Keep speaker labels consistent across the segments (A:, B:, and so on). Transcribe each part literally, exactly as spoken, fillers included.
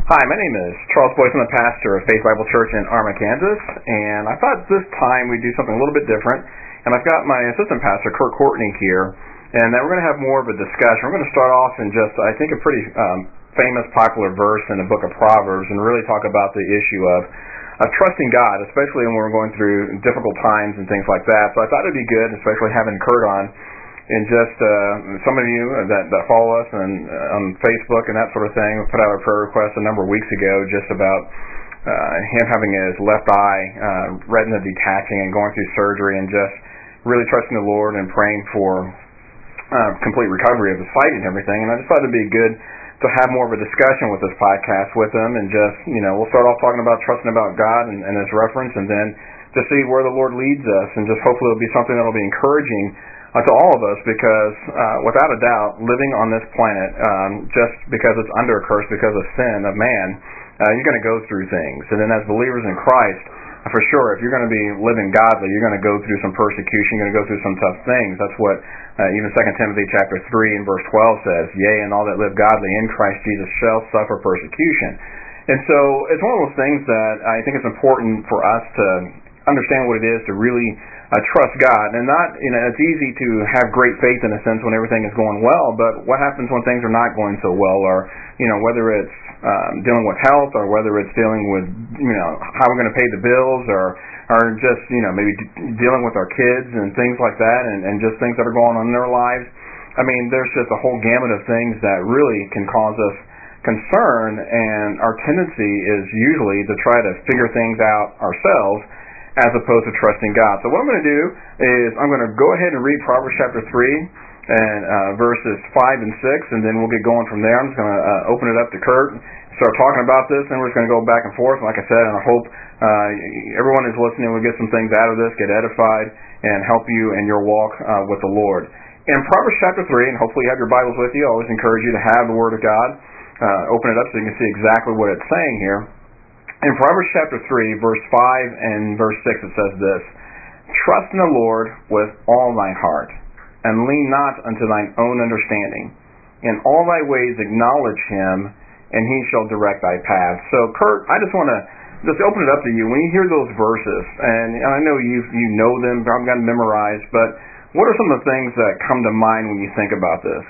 A: Hi, my name is Charles Boyce. I'm the pastor of Faith Bible Church in Arma, Kansas, and I thought this time we'd do something a little bit different. And I've got my assistant pastor, Kurt Courtney, here, and that we're going to have more of a discussion. We're going to start off in just, I think, a pretty um, famous, popular verse in the book of Proverbs, and really talk about the issue of uh, trusting God, especially when we're going through difficult times and things like that. So I thought it'd be good, especially having Kurt on. And just uh, some of you that, that follow us on, on Facebook and that sort of thing put out a prayer request a number of weeks ago just about uh, him having his left eye uh, retina detaching and going through surgery, and just really trusting the Lord and praying for uh, complete recovery of his sight and everything. And I just thought it'd be good to have more of a discussion with this podcast with him, and just, you know, we'll start off talking about trusting about God and, and his reference, and then to see where the Lord leads us, and just hopefully it'll be something that'll be encouraging Uh, to all of us, because uh, without a doubt, living on this planet, um, just because it's under a curse because of sin of man, uh, you're going to go through things. And then as believers in Christ, uh, for sure, if you're going to be living godly, you're going to go through some persecution, you're going to go through some tough things. That's what uh, even Second Timothy chapter three and verse twelve says, "Yea, and all that live godly in Christ Jesus shall suffer persecution." And so it's one of those things that I think it's important for us to understand what it is to really Uh, trust God. And not, you know, it's easy to have great faith in a sense when everything is going well, but what happens when things are not going so well, or, you know, whether it's um, dealing with health, or whether it's dealing with, you know, how we're going to pay the bills, or or just, you know, maybe d- dealing with our kids and things like that, and, and just things that are going on in their lives. I mean, there's just a whole gamut of things that really can cause us concern, and our tendency is usually to try to figure things out ourselves, as opposed to trusting God. So what I'm going to do is I'm going to go ahead and read Proverbs chapter three and uh, verses five and six, and then we'll get going from there. I'm just going to uh, open it up to Kurt, start talking about this, and we're just going to go back and forth. Like I said, and I hope uh, everyone who's listening will get some things out of this, get edified, and help you in your walk uh, with the Lord. In Proverbs chapter three, and hopefully you have your Bibles with you, I always encourage you to have the Word of God. Uh, open it up so you can see exactly what it's saying here. In Proverbs chapter three, verse five and verse six, it says this: "Trust in the Lord with all thine heart, and lean not unto thine own understanding. In all thy ways acknowledge him, and he shall direct thy paths." So, Kurt, I just want to just open it up to you. When you hear those verses, and I know you you know them, I've got them memorized, but what are some of the things that come to mind when you think about this?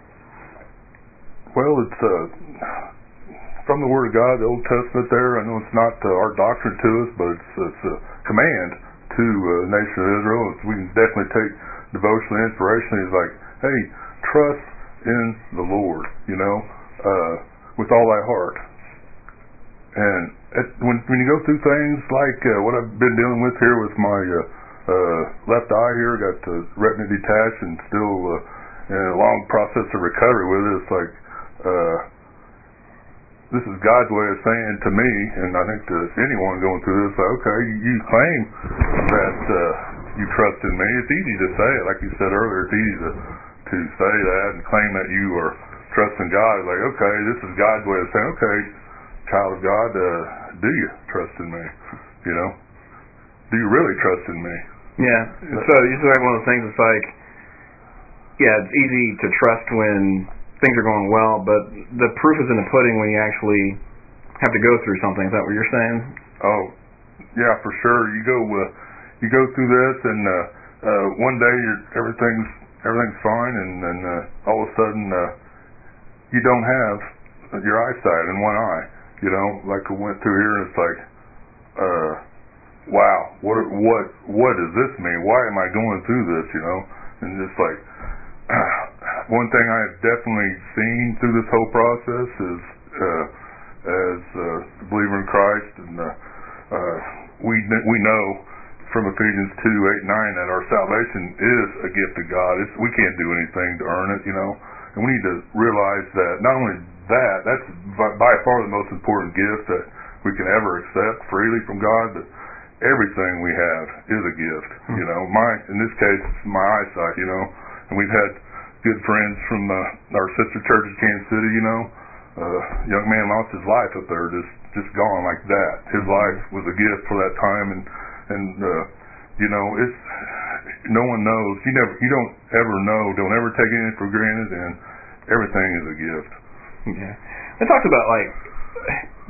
B: Well, it's uh from the Word of God, the Old Testament there. I know it's not uh, our doctrine to us, but it's, it's a command to uh, the nation of Israel. It's, we can definitely take devotional inspiration. It's like, hey, trust in the Lord, you know, uh, with all thy heart. And at, when, when you go through things like uh, what I've been dealing with here with my uh, uh, left eye here, got the retina detached and still uh, in a long process of recovery with it, it's like, uh, this is God's way of saying to me, and I think to anyone going through this, like, okay, you claim that uh, you trust in me. It's easy to say it, like you said earlier. It's easy to, to say that and claim that you are trusting God. Like, okay, this is God's way of saying, okay, child of God, uh, do you trust in me? You know, do you really trust in me?
A: Yeah. So you said one of the things. It's like, yeah, it's easy to trust when things are going well, but the proof is in the pudding when you actually have to go through something. Is that what you're saying?
B: Oh, yeah, for sure. You go, uh, you go through this, and uh, uh, one day you're, everything's everything's fine, and then uh, all of a sudden uh, you don't have your eyesight in one eye. You know, like I went through here, and it's like, uh, wow, what what what does this mean? Why am I going through this? You know, and just like. One thing I have definitely seen through this whole process is, uh, as a believer in Christ, and uh, uh, we we know from Ephesians two, eight, nine that our salvation is a gift of God. It's, we can't do anything to earn it, you know. And we need to realize that not only that, that's by, by far the most important gift that we can ever accept freely from God, but everything we have is a gift, mm-hmm. you know. My, in this case, it's my eyesight, you know. And we've had good friends from uh, our sister church in Kansas City, you know. Uh, young man lost his life up there, just just gone like that. His mm-hmm. life was a gift for that time, and and uh, you know, it's no one knows. You never, you don't ever know. Don't ever take anything for granted, and everything is a gift.
A: Yeah. It talks about, like,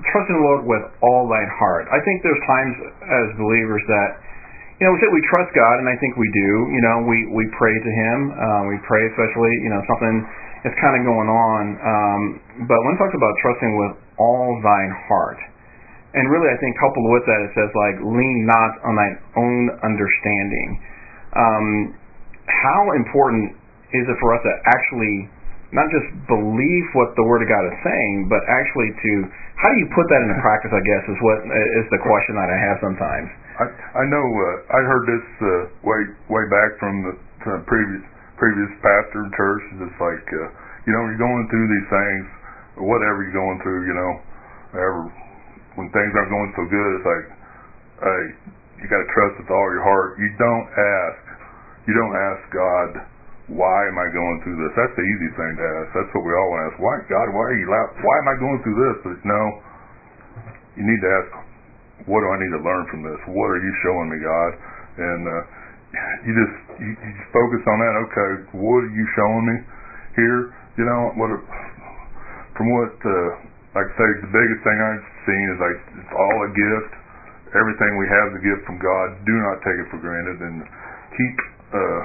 A: trust in the Lord with all thine heart. I think there's times as believers that, you know, we say we trust God, and I think we do. You know, we, we pray to Him. Uh, we pray especially, you know, something is kind of going on. Um, but when it talks about trusting with all thine heart, and really I think coupled with that it says, like, lean not on thine own understanding. Um, how important is it for us to actually not just believe what the Word of God is saying, but actually to, how do you put that into practice, I guess, is what is the question that I have sometimes.
B: I, I know, uh, I heard this uh, way way back from the, the previous previous pastor in church. It's like, uh, you know, you're going through these things, whatever you're going through, you know, whatever, when things aren't going so good, it's like, hey, you got to trust with all your heart. You don't ask, you don't ask God, why am I going through this? That's the easy thing to ask. That's what we all ask. Why, God, why are you loud? Why am I going through this? But no, you need to ask, what do I need to learn from this? What are you showing me, God? And uh, you just you, you just focus on that. Okay, what are you showing me here? You know, what? From what, uh, like I say, the biggest thing I've seen is like it's all a gift. Everything we have is a gift from God. Do not take it for granted, and keep. Uh,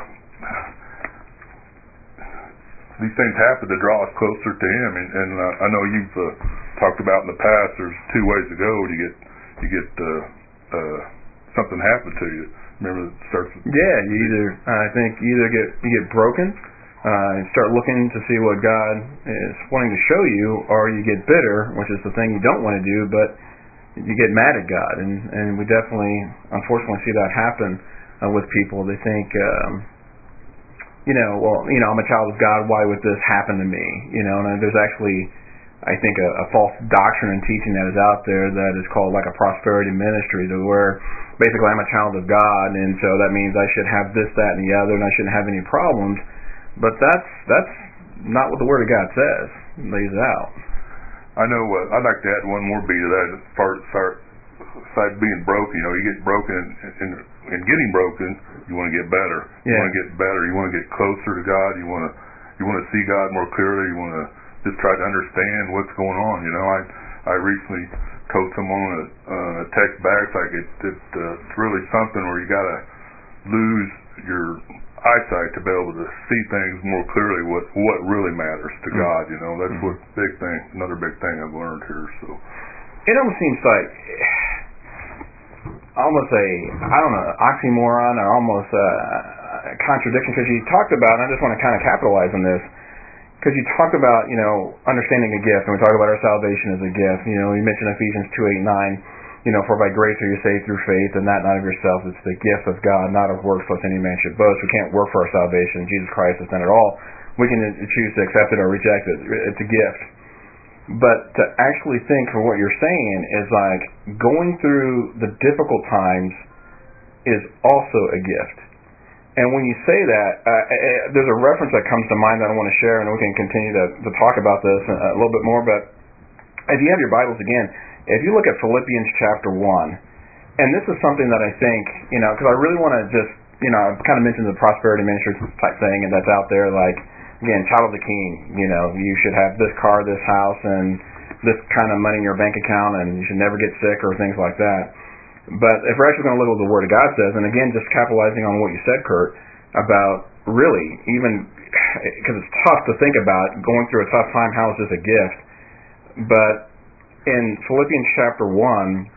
B: these things happen to draw us closer to Him, and, and uh, I know you've uh, talked about in the past. There's two ways to go to get. You get uh, uh, something happen to you. Remember, it starts with
A: yeah. You either I think you either get you get broken uh, and start looking to see what God is wanting to show you, or you get bitter, which is the thing you don't want to do, but you get mad at God, and and we definitely, unfortunately, see that happen uh, with people. They think, um, you know, well, you know, I'm a child of God. Why would this happen to me? You know, and there's actually, I think, a, a false doctrine and teaching that is out there that is called like a prosperity ministry, to where basically I'm a child of God, and so that means I should have this, that, and the other, and I shouldn't have any problems. But that's that's not what the Word of God says. It lays it out.
B: I know. Uh, I'd like to add one more beat to that. As far as side being broken, you know, you get broken, and in getting broken, you want to get better. You
A: Yeah.
B: want to get better. You want to get closer to God. You want to you want to see God more clearly. You want to just try to understand what's going on. You know, I I recently told someone a, uh, a text back like it, it uh, it's really something where you got to lose your eyesight to be able to see things more clearly. What what really matters to mm-hmm. God. You know, that's mm-hmm. what big thing. Another big thing I've learned here. So
A: it almost seems like almost a I don't know oxymoron or almost a, a contradiction, because you talked about, and I just want to kind of capitalize on this. Because you talk about, you know, understanding a gift, and we talk about our salvation as a gift. You know, you mentioned Ephesians two, eight, nine, you know, for by grace are you saved through faith, and that not of yourselves, it's the gift of God, not of works, lest any man should boast. We can't work for our salvation. Jesus Christ has done it all. We can choose to accept it or reject it. It's a gift. But to actually think for what you're saying is like going through the difficult times is also a gift. And when you say that, uh, there's a reference that comes to mind that I want to share, and we can continue to, to talk about this a little bit more. But if you have your Bibles again, if you look at Philippians chapter one, and this is something that I think, you know, because I really want to just, you know, I've kind of mentioned the prosperity ministry type thing, and that's out there, like, again, child of the King, you know, you should have this car, this house, and this kind of money in your bank account, and you should never get sick or things like that. But if we're actually going to look at what the Word of God says, and again, just capitalizing on what you said, Kurt, about really, even, because it's tough to think about going through a tough time, how is this a gift? But in Philippians chapter one,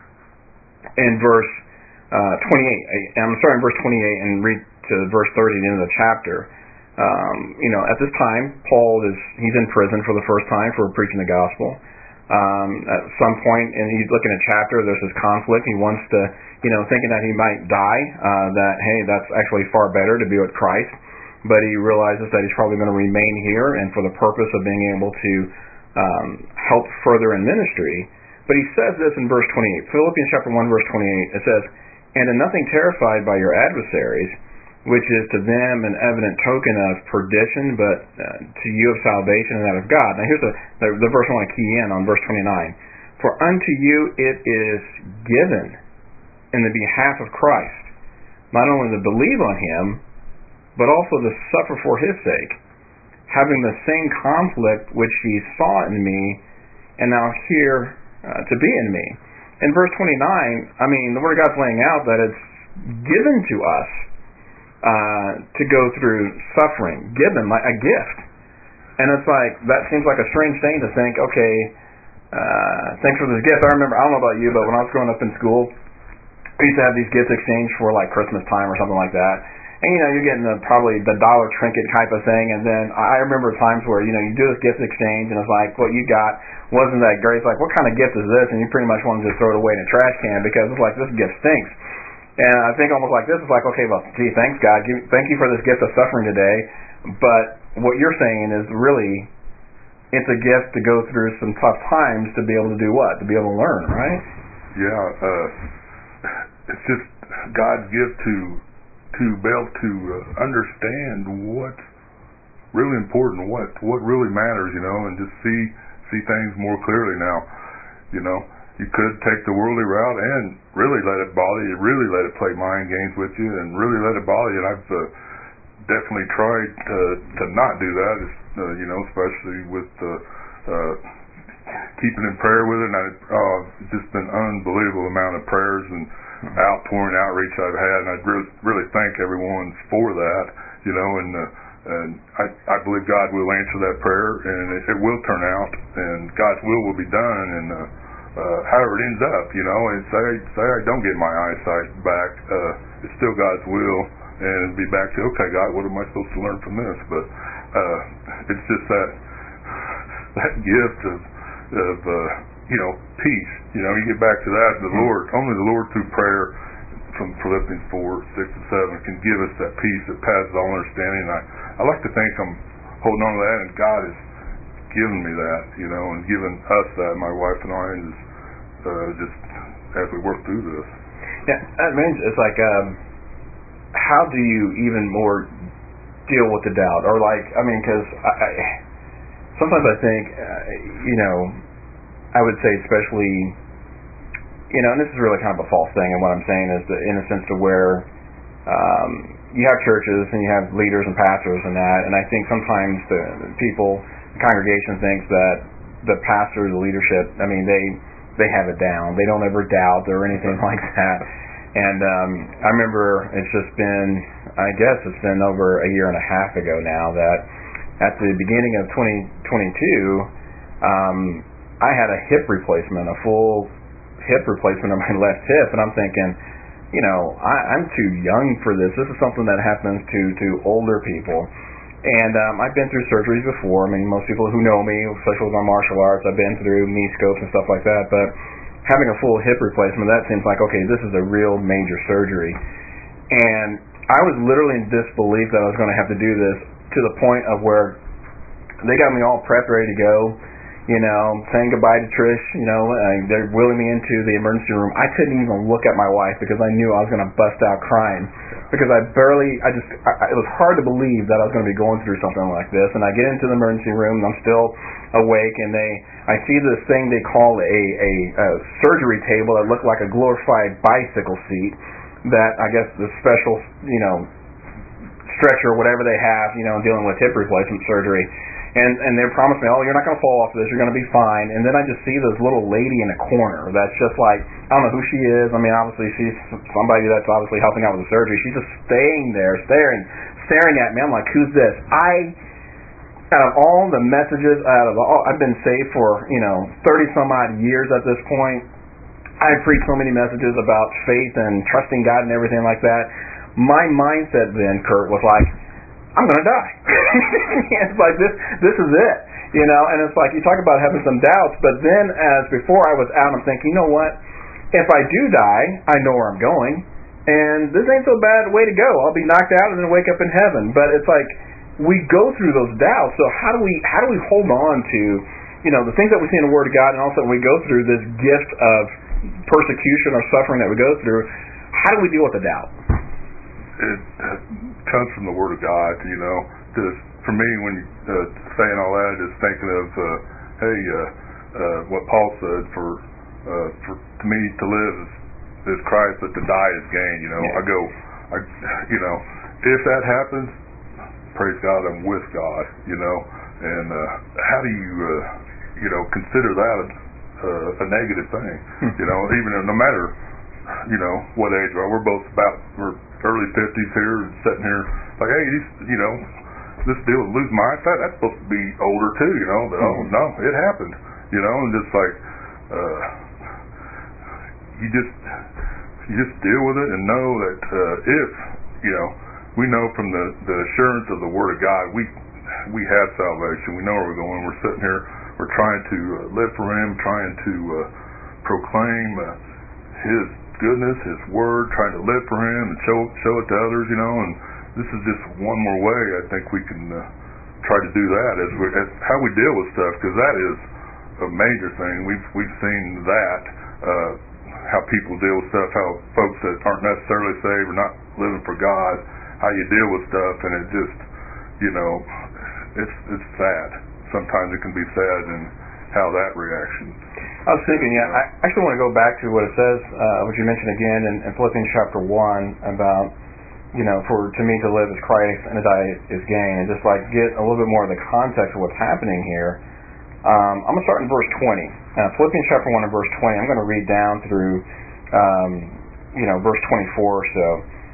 A: in verse uh, twenty-eight, I'm sorry, in verse twenty-eight, and read to verse thirty, the end of the chapter, um, you know, at this time, Paul is, he's in prison for the first time for preaching the gospel. Um, at some point, and he's looking at a chapter, there's this conflict. He wants to, you know, thinking that he might die, uh, that, hey, that's actually far better to be with Christ. But he realizes that he's probably going to remain here, and for the purpose of being able to um, help further in ministry. But he says this in verse twenty-eight, Philippians chapter one, verse twenty-eight, it says, "And in nothing terrified by your adversaries, which is to them an evident token of perdition, but uh, to you of salvation and that of God." Now here's the, the, the verse I want to key in on, verse twenty-nine. "For unto you it is given in the behalf of Christ, not only to believe on Him, but also to suffer for His sake, having the same conflict which ye saw in me, and now hear uh, to be in me. In verse twenty-nine, I mean, the Word of God's laying out that it's given to us uh, to go through suffering, given like a gift. And it's like, that seems like a strange thing to think, okay, uh, thanks for this gift. I remember, I don't know about you, but when I was growing up in school, we used to have these gifts exchanged for like Christmas time or something like that. And, you know, you're getting the, probably the dollar trinket type of thing. And then I remember times where, you know, you do this gift exchange and it's like, what you got wasn't that great. It's like, what kind of gift is this? And you pretty much want to just throw it away in a trash can because it's like, this gift stinks. And I think almost like this is like, okay, well, gee, thanks, God. Thank you for this gift of suffering today. But what you're saying is really, it's a gift to go through some tough times to be able to do what? To be able to learn, right?
B: Yeah. Uh, it's just God's gift to to be able to uh, understand what's really important, what what really matters, you know, and just see see things more clearly now. You know, you could take the worldly route and really let it bother you, really let it play mind games with you, and really let it bother you. And I've uh, definitely tried to to not do that, uh, you know, especially with uh, uh, keeping in prayer with it. And I, uh, it's just been an unbelievable amount of prayers and outpouring outreach I've had, and I really, really thank everyone for that, you know, and uh, and I, I believe God will answer that prayer, and it, it will turn out, and God's will will be done, and uh, uh, however it ends up, you know, and say, say I don't get my eyesight back, uh, it's still God's will, and it'll be back to, okay, God, what am I supposed to learn from this? But uh, it's just that that gift of, of uh, you know, peace. You know, you get back to that, the mm-hmm. Lord, only the Lord through prayer from Philippians four, six, and seven can give us that peace that passes all understanding. And I, I like to think I'm holding on to that, and God has given me that, you know, and given us that, my wife and I, is, uh, just as we work through this.
A: Yeah, that means it's like, um, how do you even more deal with the doubt? Or like, I mean, because I, I, sometimes I think, uh, you know, I would say especially, you know, and this is really kind of a false thing, and what I'm saying is that in a sense to where um, you have churches and you have leaders and pastors and that, and I think sometimes the, the people, the congregation thinks that the pastors, the leadership, I mean, they they have it down. They don't ever doubt or anything like that. And um, I remember it's just been, I guess it's been over a year and a half ago now that at the beginning of twenty twenty-two, um, I had a hip replacement, a full hip replacement of my left hip, and I'm thinking, you know, I, I'm too young for this. This is something that happens to, to older people. And um, I've been through surgeries before. I mean, most people who know me, especially with my martial arts, I've been through knee scopes and stuff like that. But having a full hip replacement, that seems like, okay, this is a real major surgery. And I was literally in disbelief that I was going to have to do this, to the point of where they got me all prepped, ready to go. You know, saying goodbye to Trish, you know, uh, they're wheeling me into the emergency room. I couldn't even look at my wife because I knew I was going to bust out crying. Because I barely, I just, I, it was hard to believe that I was going to be going through something like this. And I get into the emergency room, and I'm still awake, and they, I see this thing they call a, a, a surgery table that looked like a glorified bicycle seat that I guess the special, you know, stretcher or whatever they have, you know, dealing with hip replacement surgery. And and they promised me, oh, you're not going to fall off of this, you're going to be fine. And then I just see this little lady in a corner that's just like, I don't know who she is. I mean, obviously she's somebody that's obviously helping out with the surgery. She's just staying there, staring, staring at me. I'm like, who's this? I, out of all the messages, out of all, I've been saved for, you know, thirty some odd years at this point. I've preached so many messages about faith and trusting God and everything like that. My mindset then, Kurt, was like, I'm going to die. It's like, this this is it, you know, and it's like, you talk about having some doubts, but then as before I was out, I'm thinking, you know what, if I do die, I know where I'm going, and this ain't so bad a way to go. I'll be knocked out and then wake up in heaven. But it's like, we go through those doubts, so how do we how do we hold on to, you know, the things that we see in the Word of God, and also when we go through this gift of persecution or suffering that we go through, how do we deal with the doubt?
B: It uh, comes from the Word of God, you know. Just for me, when you uh, saying all that, just thinking of, uh, hey, uh, uh, what Paul said, for uh, for to me to live is, is Christ, but to die is gain. You know, yeah. I go, I, you know, if that happens, praise God, I'm with God. You know, and uh, how do you, uh, you know, consider that uh, a negative thing.
A: Hmm.
B: You know, even no matter, you know, what age we are. We're both about, we're early fifties here, and sitting here, like, hey, these, you know, this deal with losing my eyesight, that's supposed to be older too, you know, but mm-hmm. oh, no, it happened, you know, and just like, uh, you just, you just deal with it and know that, uh, if, you know, we know from the, the assurance of the Word of God, we, we have salvation, we know where we're going, we're sitting here, we're trying to uh, live for Him, trying to uh, proclaim uh, His goodness, His Word, trying to live for Him and show show it to others, you know, and this is just one more way I think we can uh, try to do that as, we, as how we deal with stuff, because that is a major thing. We've we've seen that, uh, how people deal with stuff, how folks that aren't necessarily saved or not living for God, how you deal with stuff, and it just, you know, it's it's sad. Sometimes it can be sad and how that reaction.
A: I was thinking, yeah, I actually want to go back to what it says, uh, what you mentioned again in, in Philippians chapter one about, you know, for to me to live is Christ and to die is gain, and just like get a little bit more of the context of what's happening here. Um, I'm going to start in verse twenty. Uh, Philippians chapter one and verse twenty. I'm going to read down through, um, you know, verse twenty-four or so.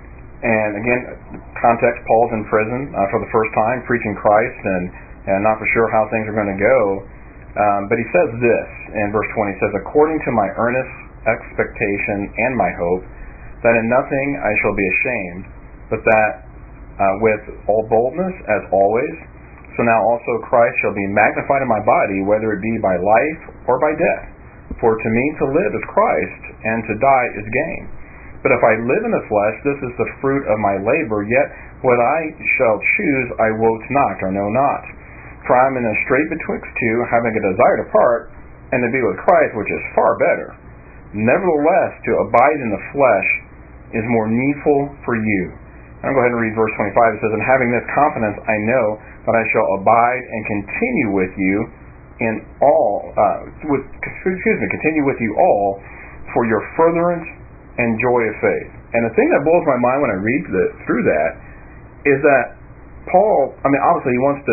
A: And again, context: Paul's in prison uh, for the first time, preaching Christ, and, and not for sure how things are going to go. Um, but he says this in verse twenty. He says, "According to my earnest expectation and my hope, that in nothing I shall be ashamed, but that uh, with all boldness, as always, so now also Christ shall be magnified in my body, whether it be by life or by death. For to me to live is Christ, and to die is gain. But if I live in the flesh, this is the fruit of my labor, yet what I shall choose I wot not, or know not. For I am in a strait betwixt two, having a desire to part, and to be with Christ, which is far better. Nevertheless, to abide in the flesh is more needful for you." I'm going to go ahead and read verse twenty-five. It says, "And having this confidence, I know that I shall abide and continue with you in all, uh, with, excuse me, continue with you all for your furtherance and joy of faith." And the thing that blows my mind when I read the, through that is that Paul, I mean, obviously he wants to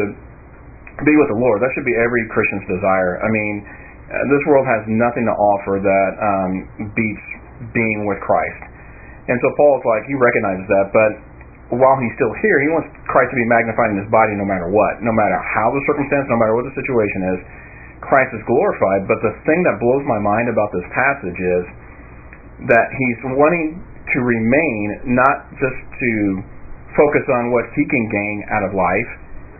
A: be with the Lord. That should be every Christian's desire. I mean, uh, this world has nothing to offer that um, beats being with Christ. And so Paul's like, he recognizes that, but while he's still here, he wants Christ to be magnified in his body no matter what. No matter how the circumstance, no matter what the situation is, Christ is glorified. But the thing that blows my mind about this passage is that he's wanting to remain, not just to focus on what he can gain out of life,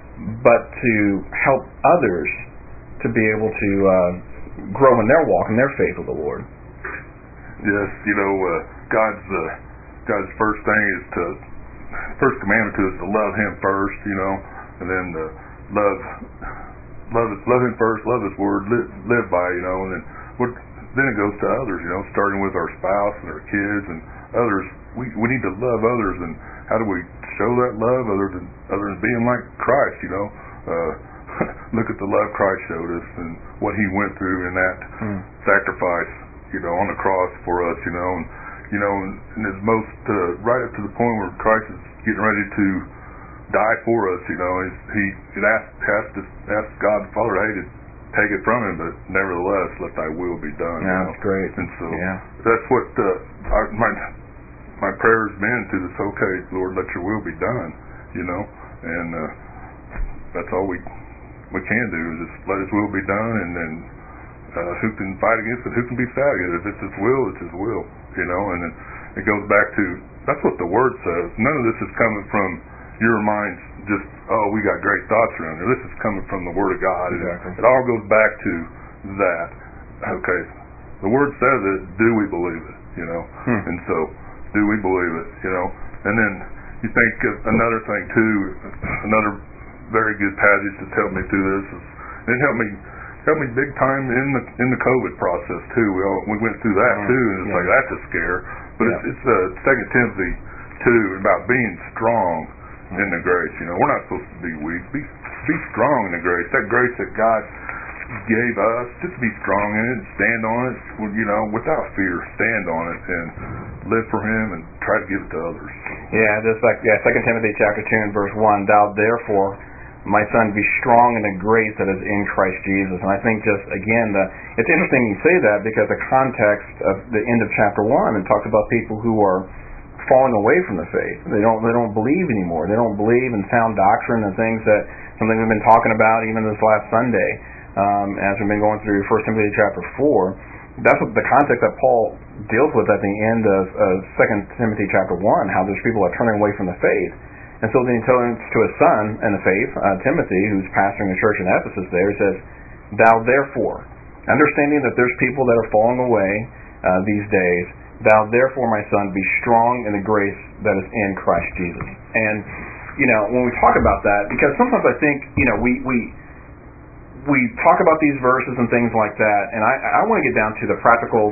A: but to help others to be able to uh, grow in their walk and their faith with the Lord.
B: Yes, you know, uh, God's uh, God's first thing is to first commandment to us to love Him first, you know, and then to love love love Him first, love His Word, live, live by, you know, and then what, then it goes to others, you know, starting with our spouse and our kids and others. We we need to love others, and how do we show that love other than other than being like Christ, you know? Uh, look at the love Christ showed us and what He went through in that mm. sacrifice, you know, on the cross for us, you know, and you know, and, and it's most uh, right up to the point where Christ is getting ready to die for us, you know. He's, he it asked has to ask God the Father, hey, to take it from Him, but nevertheless, let Thy will be done.
A: Yeah,
B: you know?
A: That's great.
B: And so
A: yeah.
B: that's what uh, our, my my prayer has been to this. Okay, Lord, let Your will be done, you know, and uh, that's all we we can do is just let His will be done, and then uh, who can fight against it? Who can be sad against it? If it's His will, it's His will, you know. And then it goes back to that's what the Word says. None of this is coming from your minds. Just oh, we got great thoughts around here. This is coming from the Word of God.
A: Exactly.
B: It, it all goes back to that. Okay, the Word says it. Do we believe it? You know, hmm. and so. Do we believe it? You know, and then you think of another thing too. Another very good passage that's helped me through this is it helped me helped me big time in the in the COVID process too. We all we went through that mm-hmm. too, and it's yeah. like that's a scare. But yeah. it's it's uh, Second Timothy two about being strong mm-hmm. in the grace. You know, we're not supposed to be weak. Be be strong in the grace. That grace that God gave us, just be strong in it, stand on it, you know, without fear, stand on it and live for Him and try to give it to others.
A: Yeah, just like yeah, Second Timothy chapter two and verse one, thou therefore, my son, be strong in the grace that is in Christ Jesus. And I think just, again, the, it's interesting you say that because the context of the end of chapter one, it talks about people who are falling away from the faith. They don't they don't believe anymore. They don't believe in sound doctrine and things that, something we've been talking about even this last Sunday um, as we've been going through First Timothy chapter four. That's what the context that Paul deals with at the end of, of Second Timothy chapter one, how those people are turning away from the faith. And so then he tells to his son in the faith, uh, Timothy, who's pastoring the church in Ephesus there, he says, thou therefore, understanding that there's people that are falling away uh, these days, thou therefore, my son, be strong in the grace that is in Christ Jesus. And, you know, when we talk about that, because sometimes I think, you know, we we we talk about these verses and things like that, and I, I want to get down to the practical,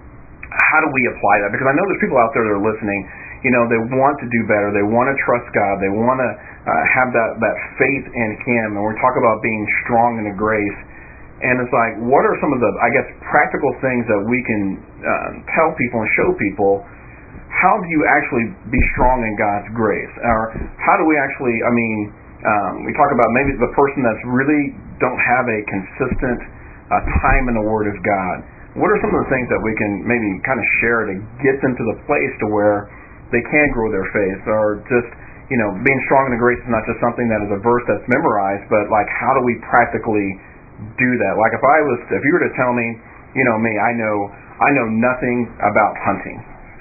A: how do we apply that? Because I know there's people out there that are listening, you know, they want to do better, they want to trust God, they want to uh, have that, that faith in Him, and we talk about being strong in the grace, and it's like, what are some of the, I guess, practical things that we can uh, tell people and show people? How do you actually be strong in God's grace? Or how do we actually, I mean, um, we talk about maybe the person that's really don't have a consistent uh, time in the Word of God. What are some of the things that we can maybe kind of share to get them to the place to where they can grow their faith? Or just, you know, being strong in the grace is not just something that is a verse that's memorized, but like how do we practically do that? Like if I was, if you were to tell me, you know me, I know I know nothing about hunting,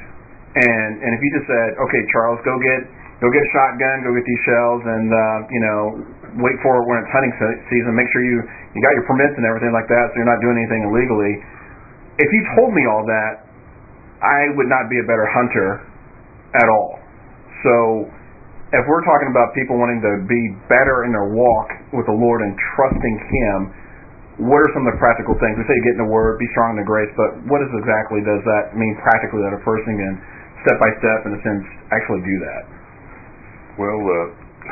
A: and and if you just said, okay, Charles, go get go get a shotgun, go get these shells, and uh, you know, wait for it when it's hunting season. Make sure you you got your permits and everything like that, so you're not doing anything illegally. If you told me all that, I would not be a better hunter at all. So if we're talking about people wanting to be better in their walk with the Lord and trusting Him, what are some of the practical things? We say get in the Word, be strong in the grace, but what is exactly does that mean practically that a person can step by step, in a sense, actually do that?
B: Well, uh,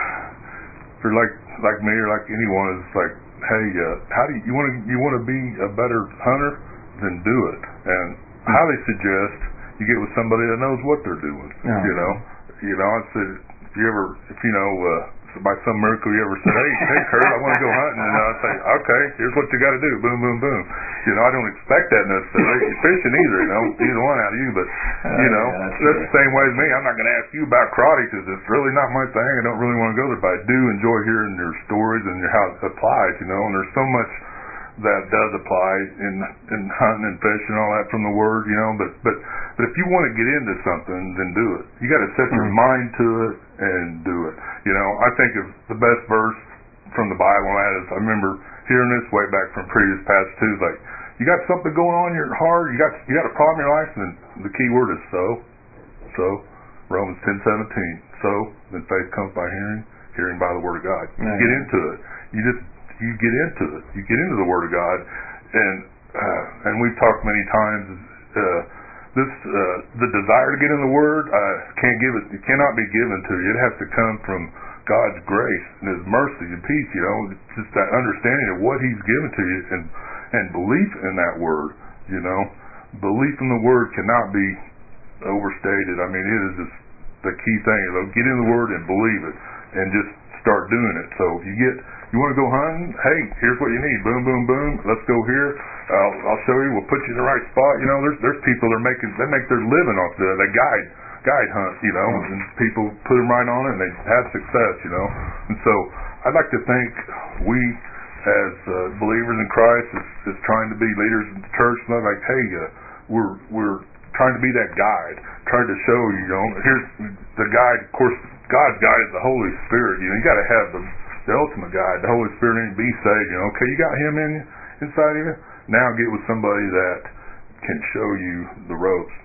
B: for like like me or like anyone, it's like, hey, uh, how do you, you want to you want to be a better hunter? Then do it. And I highly suggest you get with somebody that knows what they're doing.
A: Yeah.
B: You know, you know, I said, if you ever, if you know. Uh, by some miracle you ever said, hey, hey Kurt, I want to go hunting, and I say, okay, here's what you got to do, boom, boom, boom. You know, I don't expect that necessarily. Fishing either, you know, either one out of you, but, you know, uh, that's, that's the same way as me. I'm not going to ask you about karate because it's really not my thing. I don't really want to go there, but I do enjoy hearing your stories and how it applies, you know, and there's so much that does apply in in hunting and fishing and all that from the Word, you know, but but but if you want to get into something, then do it. You got to set your mm-hmm. mind to it and do it. You know, I think of the best verse from the Bible on that is, I remember hearing this way back from previous pastors too, like, you got something going on in your heart, you got you got a problem in your life, and the key word is so. So, Romans ten seventeen. So, then faith comes by hearing, hearing by the Word of God. You mm-hmm. get into it. You just You get into it. You get into the Word of God, and uh, and we've talked many times. Uh, this uh, the desire to get in the Word uh, can't give it. It cannot be given to you. It has to come from God's grace and His mercy and peace. You know, just that understanding of what He's given to you, and and belief in that Word. You know, belief in the Word cannot be overstated. I mean, it is just the key thing. You know, get in the Word and believe it, and just start doing it. So if you get You want to go hunting? Hey, here's what you need. Boom, boom, boom. Let's go here. I'll, I'll show you. We'll put you in the right spot. You know, there's there's people that are making they make their living off the they guide guide hunt. You know, and people put them right on it and they have success. You know, and so I'd like to think we as uh, believers in Christ is, is trying to be leaders in the church. And like, hey, uh, we're we're trying to be that guide, trying to show you. You know, here's the guide. Of course, God's guide is the Holy Spirit. You know, you got to have the the ultimate guide, the Holy Spirit, and be saved. You know, okay, you got Him in inside of you. Now get with somebody that can show you the ropes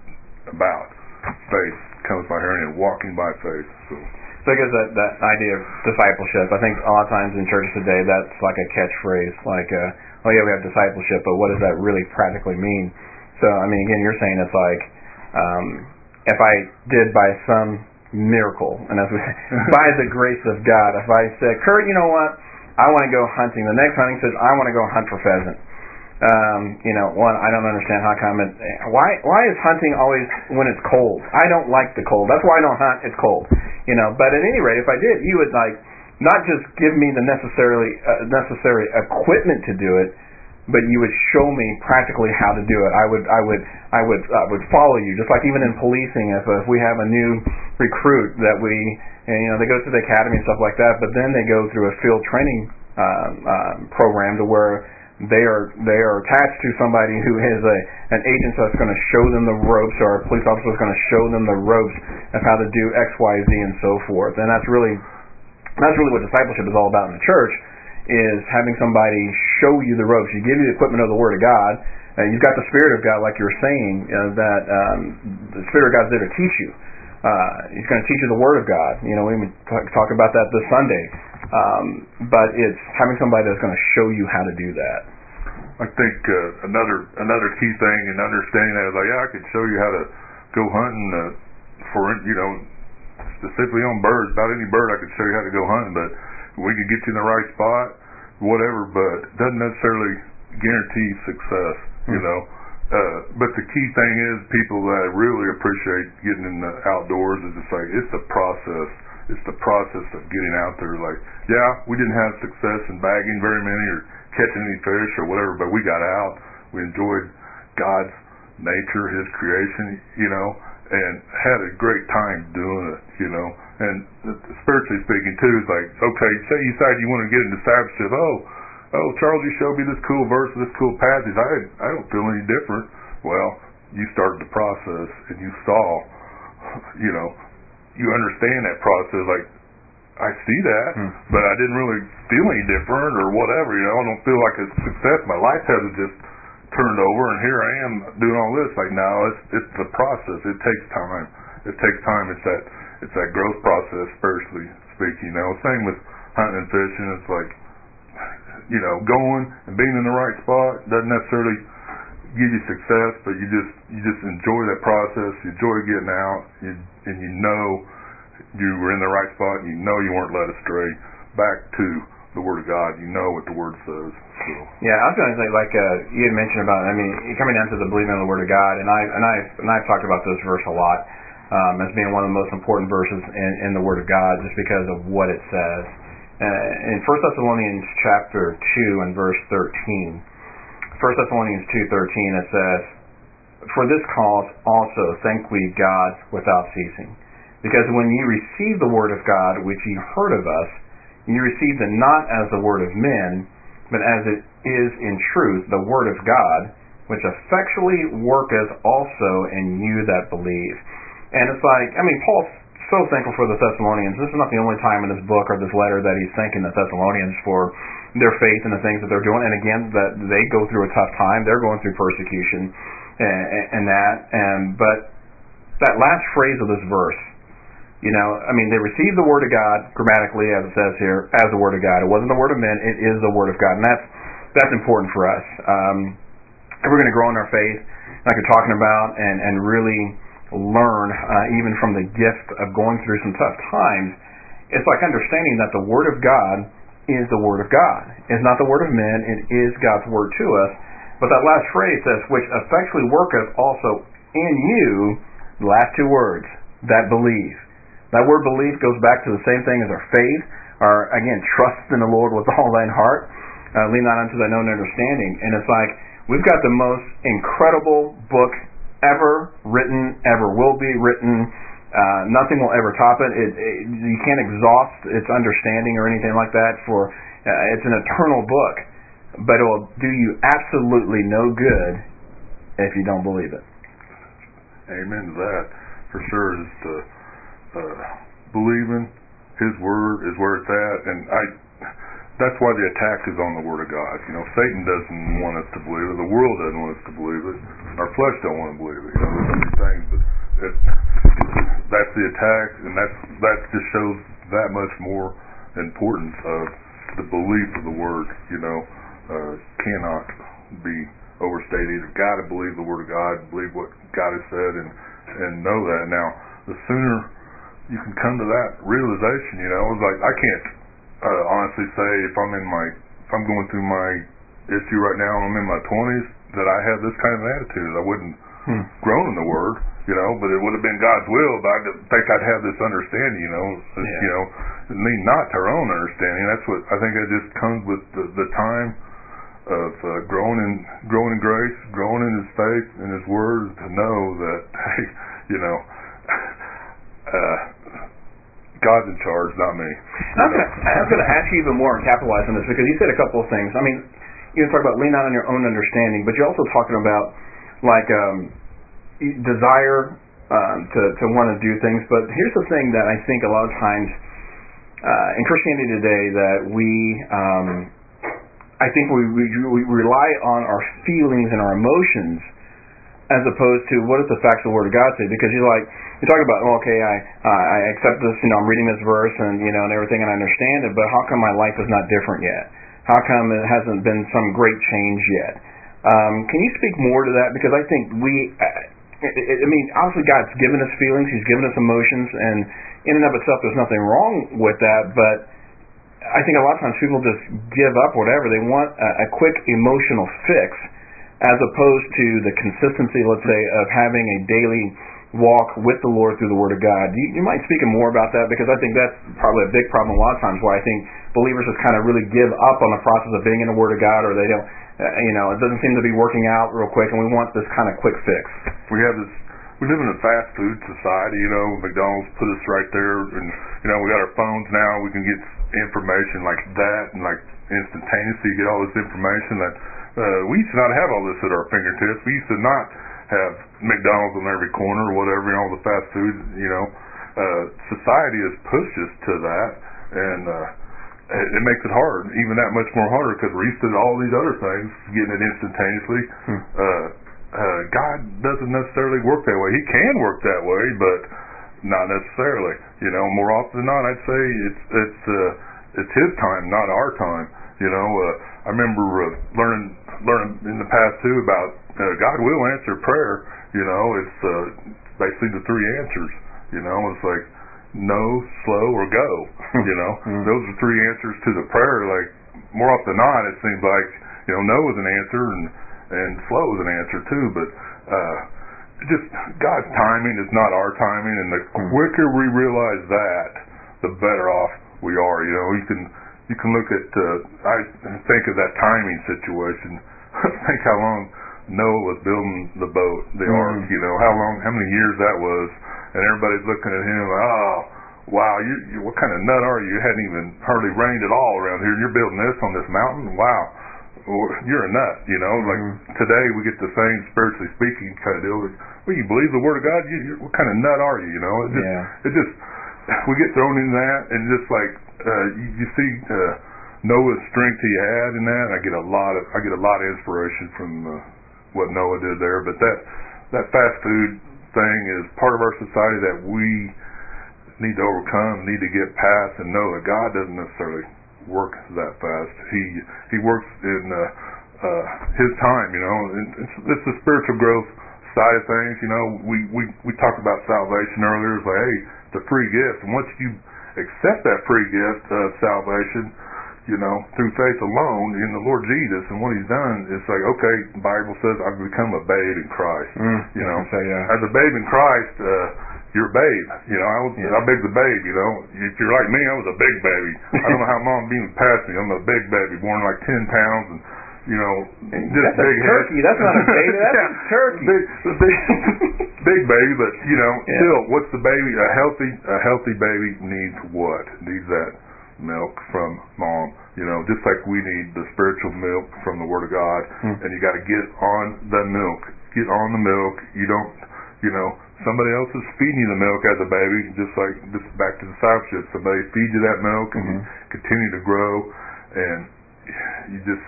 B: about faith comes by hearing and walking by faith. So,
A: so I guess that that idea of discipleship, I think a lot of times in churches today, that's like a catchphrase, like, uh, oh yeah, we have discipleship, but what does that really practically mean? So, I mean, again, you're saying it's like, um, if I did by some miracle, and as we by the grace of God, if I said, Kurt, you know what, I want to go hunting. The next hunting says I want to go hunt for pheasant. Um, you know, one, I don't understand how come it. Why why is hunting always when it's cold? I don't like the cold. That's why I don't hunt. It's cold. You know, but at any rate, if I did, you would like not just give me the necessarily uh, necessary equipment to do it, but you would show me practically how to do it. I would, I would, I would, I would follow you. Just like even in policing, if, if we have a new recruit that we, and, you know, they go through the academy and stuff like that, but then they go through a field training um, um, program to where they are they are attached to somebody who is a an agent that's going to show them the ropes, or a police officer is going to show them the ropes of how to do X, Y, Z, and so forth. And that's really that's really what discipleship is all about in the church, is having somebody show you the ropes. You give you the equipment of the Word of God. Uh, you've got the Spirit of God, like you were saying, uh, that um, the Spirit of God's there to teach you. Uh, he's going to teach you the Word of God. You know, we talk, talk about that this Sunday. Um, but it's having somebody that's going to show you how to do that.
B: I think uh, another another key thing in understanding that is like, yeah, I could show you how to go hunting uh, for, you know, specifically on birds. About any bird, I could show you how to go hunting, but we could get you in the right spot, whatever. But it doesn't necessarily guarantee success, you know. Uh, but the key thing is, people that really appreciate getting in the outdoors is just like, it's the process. It's the process of getting out there. Like, yeah, we didn't have success in bagging very many or catching any fish or whatever, but we got out. We enjoyed God's nature, His creation, you know, and had a great time doing it, you know. And spiritually speaking, too, is like, okay, say you decide you want to get into discipleship. Oh, oh, Charles, you showed me this cool verse, this cool passage. I, I don't feel any different. Well, you started the process, and you saw, you know, you understand that process. Like, I see that, hmm. but I didn't really feel any different or whatever. You know, I don't feel like a success. My life hasn't just turned over, and here I am doing all this. Like, no, it's it's the process. It takes time. It takes time. It's that it's that growth process, spiritually speaking. You know, same with hunting and fishing. It's like, you know, going and being in the right spot doesn't necessarily give you success, but you just you just enjoy that process. You enjoy getting out, you, and you know you were in the right spot, and you know you weren't led astray back to the Word of God. You know what the Word says. So.
A: Yeah, I was going to say, like uh, you had mentioned about, I mean, coming down to the believing in the Word of God, and I and I and I've talked about this verse a lot um, as being one of the most important verses in, in the Word of God, just because of what it says. Uh, in First Thessalonians chapter two and verse thirteen. First Thessalonians two thirteen, it says, "For this cause also thank we God without ceasing, because when ye received the word of God which ye heard of us, ye received it not as the word of men, but as it is in truth the word of God, which effectually worketh also in you that believe." And it's like, I mean, Paul's so thankful for the Thessalonians. This is not the only time in this book or this letter that he's thanking the Thessalonians for their faith and the things that they're doing. And again, that they go through a tough time. They're going through persecution and, and that. And but that last phrase of this verse, you know, I mean, they received the word of God grammatically, as it says here, as the word of God. It wasn't the word of men. It is the word of God, and that's that's important for us. Um, if we're going to grow in our faith, like you're talking about, and and really learn uh, even from the gift of going through some tough times, it's like understanding that the Word of God is the Word of God. It's not the Word of men. It is God's Word to us. But that last phrase says, "which effectually worketh also in you," the last two words, that believe. That word belief goes back to the same thing as our faith, our, again, trust in the Lord with all thine heart, uh, lean not unto thine own understanding. And it's like, we've got the most incredible book ever written, ever will be written. Uh, nothing will ever top it. It, it. You can't exhaust its understanding or anything like that. For uh, it's an eternal book, but it will do you absolutely no good if you don't believe it.
B: Amen to that, for sure. Is to uh, believing His Word is where it's at, and I. That's why the attack is on the Word of God. You know, Satan doesn't want us to believe it. The world doesn't want us to believe it. Our flesh don't want to believe it. You know, there's so many things, but it, that's the attack, and that's that just shows that much more importance of the belief of the Word. You know, uh, cannot be overstated. You've got to believe the Word of God, believe what God has said, and and know that. Now, the sooner you can come to that realization, you know, it's like I can't. Uh, honestly say if I'm in my if I'm going through my issue right now and I'm in my twenties that I have this kind of attitude. I wouldn't hmm. grown in the Word, you know, but it would have been God's will. But I think I'd have this understanding, you know, yeah. you know, lean not to our own understanding. That's what I think. It just comes with the, the time of uh, growing in growing in grace, growing in His faith and His Word, to know that, hey, you know, uh, God's in charge, not me.
A: I'm gonna, I'm going to ask you even more and capitalize on this, because you said a couple of things. I mean, you talk about lean not on your own understanding, but you're also talking about like um, desire um, to to want to do things. But here's the thing that I think a lot of times uh, in Christianity today that we. Um, I think we, we we rely on our feelings and our emotions as opposed to what does the facts of the Word of God say. Because you're like, you talk about, oh, okay, I uh, I accept this, you know, I'm reading this verse and, you know, and everything, and I understand it, but how come my life is not different yet? How come it hasn't been some great change yet? Um, can you speak more to that? Because I think we, uh, I mean, obviously God's given us feelings, He's given us emotions, and in and of itself there's nothing wrong with that, but I think a lot of times people just give up whatever. They want a, a quick emotional fix as opposed to the consistency, let's say, of having a daily walk with the Lord through the Word of God. You, you might speak more about that, because I think that's probably a big problem a lot of times, why I think believers just kind of really give up on the process of being in the Word of God, or they don't, uh, you know, it doesn't seem to be working out real quick, and we want this kind of quick fix.
B: We have this We live in a fast food society, you know. McDonald's put us right there, and you know, we got our phones now. We can get information like that, and like instantaneously get all this information that uh, we used to not have all this at our fingertips. We used to not have McDonald's on every corner or whatever, and all the fast food. You know, uh, society has pushed us to that, and uh, it, it makes it hard, even that much more harder, because we're used to all these other things, getting it instantaneously. Hmm. Uh, Uh, God doesn't necessarily work that way. He can work that way, but not necessarily. You know, more often than not, I'd say it's it's uh, it's His time, not our time. You know, uh, I remember uh, learning learning in the past too about uh, God will answer prayer. You know, it's uh, basically the three answers. You know, it's like no, slow, or go. You know, mm-hmm. Those are three answers to the prayer. Like more often than not, it seems like, you know, no is an answer, and and slow is an answer too, but uh, just God's timing is not our timing, and the quicker we realize that, the better off we are. You know, you can you can look at uh, I think of that timing situation. Think how long Noah was building the boat, the mm. ark. You know, how long, how many years that was, and everybody's looking at him. Oh, wow! You, you what kind of nut are you? You hadn't even hardly rained at all around here, and you're building this on this mountain. Wow! You're a nut, you know. Like mm-hmm. today, we get the same spiritually speaking kind of deal. Well, you believe the Word of God? You, you, what kind of nut are you? You know, it just, yeah. it just we get thrown in that, and just like uh, you, you see uh, Noah's strength he had in that. I get a lot of I get a lot of inspiration from uh, what Noah did there. But that that fast food thing is part of our society that we need to overcome, need to get past, and know that God doesn't necessarily work that fast. He he works in uh, uh, His time, you know. And it's, it's the spiritual growth side of things, you know. We we we talked about salvation earlier. It's like, hey, it's a free gift, and once you accept that free gift of salvation, you know, through faith alone in the Lord Jesus and what He's done, it's like, okay, the Bible says I've become a babe in Christ. Mm, you know, say, yeah. As a babe in Christ. Uh, You're a babe, you know. I was, yeah. I big the babe, you know. If you're like me, I was a big baby. I don't know how Mom being past me. I'm a big baby, born like ten pounds, and you know,
A: this that's big a turkey. Head. That's not a baby. That's yeah. a turkey.
B: Big, big, big baby, but you know, yeah. still, what's the baby? A healthy, a healthy baby needs what? Needs that milk from Mom. You know, just like we need the spiritual milk from the Word of God, hmm. and you got to get on the milk. Get on the milk. You don't, you know. Somebody else is feeding you the milk as a baby, just like just back to discipleship. Somebody feeds you that milk, and mm-hmm. you continue to grow, and you just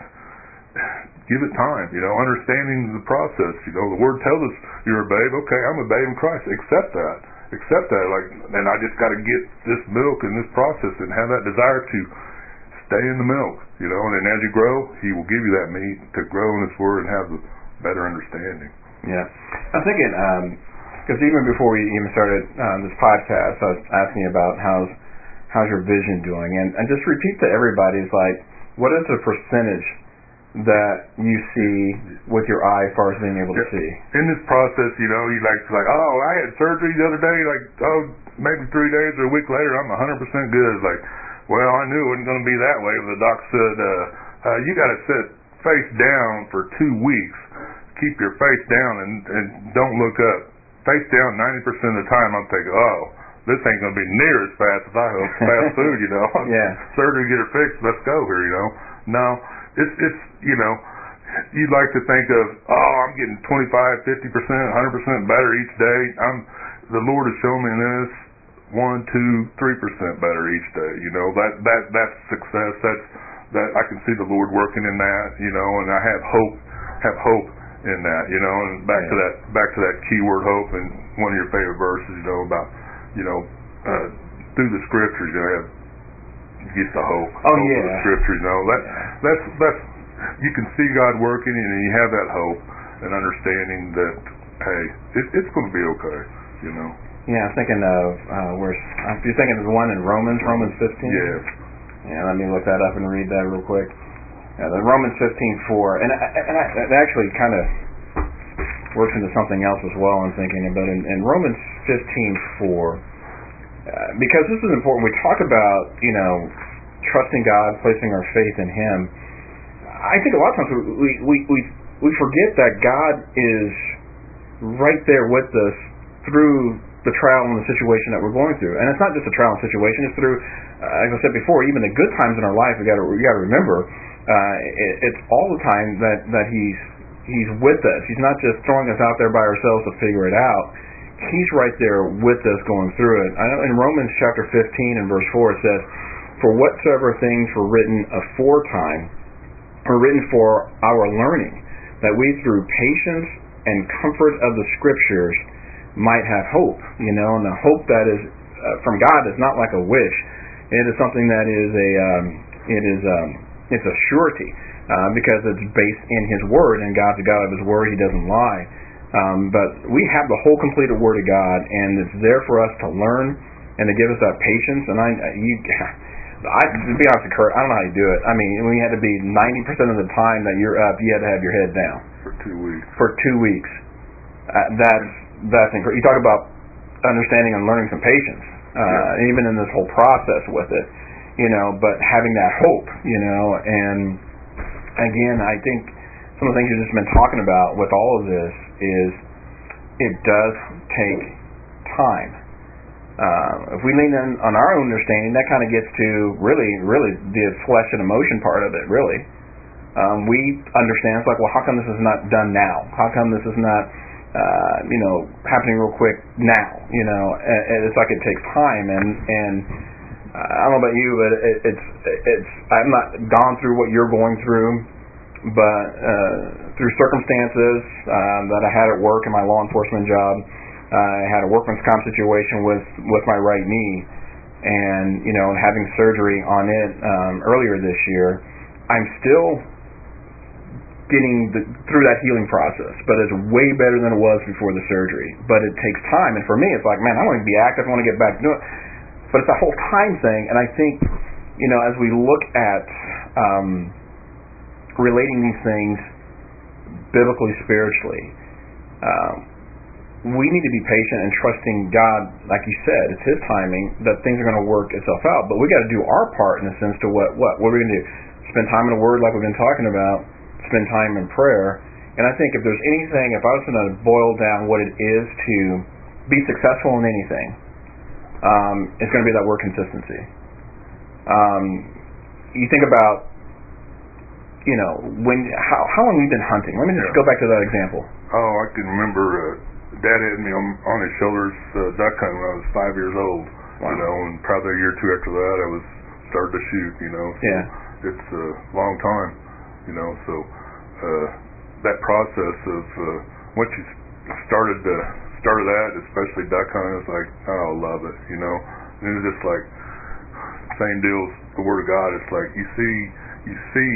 B: give it time. You know, understanding the process. You know, the Word tells us you're a babe. Okay, I'm a babe in Christ. Accept that. Accept that. Like, and I just got to get this milk and this process, and have that desire to stay in the milk. You know, and then as you grow, He will give you that meat to grow in His Word and have the better understanding.
A: Yeah, I'm thinking. Um, Because even before we even started uh, this podcast, I was asking you about how's how's your vision doing, and, and just repeat to everybody, it's like, what is the percentage that you see with your eye as far as being able to
B: yeah.
A: see?
B: In this process, you know, you like like, oh, I had surgery the other day, like, oh, maybe three days or a week later, I'm one hundred percent good. It's like, well, I knew it wasn't going to be that way. But the doc said, uh, uh, you got to sit face down for two weeks. Keep your face down and, and don't look up. Face down ninety percent of the time. I'm thinking, oh, this ain't going to be near as fast as I hope. Fast food, you know.
A: Yeah.
B: Surgery, get her fixed. Let's go here, you know. No, it's, it's you know, you'd like to think of, oh, I'm getting twenty-five, fifty percent, one hundred percent better each day. I'm, the Lord has shown me this, one, two, three percent better each day. You know, that, that, that's success. That's, that I can see the Lord working in that, you know, and I have hope, have hope in that, you know, and back yeah. to that, back to that keyword hope, and one of your favorite verses, you know, about, you know, uh, through the scriptures, you know, have, you get the hope.
A: Oh,
B: hope
A: yeah.
B: of the scriptures, you know, that, yeah. that's, that's, you can see God working, and you have that hope and understanding that, hey, it, it's going to be okay, you know.
A: Yeah, I'm thinking of, uh, where, you're thinking of the one in Romans, Romans fifteen?
B: Yeah.
A: Yeah, let me look that up and read that real quick. Yeah, the Romans fifteen four, and, and I, it actually kind of works into something else as well I'm thinking about. In, in Romans fifteen four, uh, because this is important, we talk about, you know, trusting God, placing our faith in Him. I think a lot of times we, we, we, we forget that God is right there with us through the trial and the situation that we're going through. And it's not just a trial and situation, it's through, uh, as I said before, even the good times in our life, we got to we got to remember, uh, it, it's all the time that, that He's He's with us. He's not just throwing us out there by ourselves to figure it out. He's right there with us going through it. I know in Romans chapter fifteen and verse four it says, "For whatsoever things were written aforetime were written for our learning, that we through patience and comfort of the Scriptures might have hope." You know, and the hope that is uh, from God is not like a wish. It is something that is a um, it is um, it's a surety uh, because it's based in His Word, and God's a God of His Word; He doesn't lie. Um, but we have the whole completed Word of God, and it's there for us to learn and to give us that patience. And I, you, I to be honest with Kurt, I don't know how you do it. I mean, we had to be ninety percent of the time that you're up, you had to have your head down
B: for two weeks.
A: For two weeks, uh, that's that's incredible. You talk about understanding and learning some patience, uh, yeah. even in this whole process with it, you know. But having that hope, you know, and again, I think some of the things you've just been talking about with all of this is it does take time. Uh, if we lean in on our own understanding, that kind of gets to really, really the flesh and emotion part of it. Really, um, we understand. It's like, well, how come this is not done now? How come this is not Uh, you know, happening real quick now, you know, and, and it's like it takes time, and and uh, I don't know about you, but it, it's it's I've not gone through what you're going through, but uh, through circumstances uh, that I had at work in my law enforcement job, uh, I had a workman's comp situation with with my right knee, and you know, and having surgery on it um, earlier this year, I'm still getting the, through that healing process, but it's way better than it was before the surgery. But it takes time, and for me, it's like, man, I want to be active, I want to get back to it. But it's a whole time thing, and I think, you know, as we look at um, relating these things biblically, spiritually, um, we need to be patient and trusting God, like you said, it's His timing that things are going to work itself out. But we got to do our part in the sense to what what what are we going to do? Spend time in the Word, like we've been talking about. Spend time in prayer. And I think if there's anything, if I was going to boil down what it is to be successful in anything, um, it's going to be that word consistency. Um, you think about, you know, when how how long have you been hunting? Let me just yeah. go back to that example.
B: Oh, I can remember uh, Dad had me on, on his shoulders uh, duck hunting when I was five years old. Wow. You know, and probably a year or two after that, I was started to shoot. You know, so
A: yeah,
B: it's a long time. You know, so uh, that process of uh, once you started to started that, especially duck hunting, it's like, oh, I love it. You know, and it's just like same deal as the Word of God. It's like you see, you see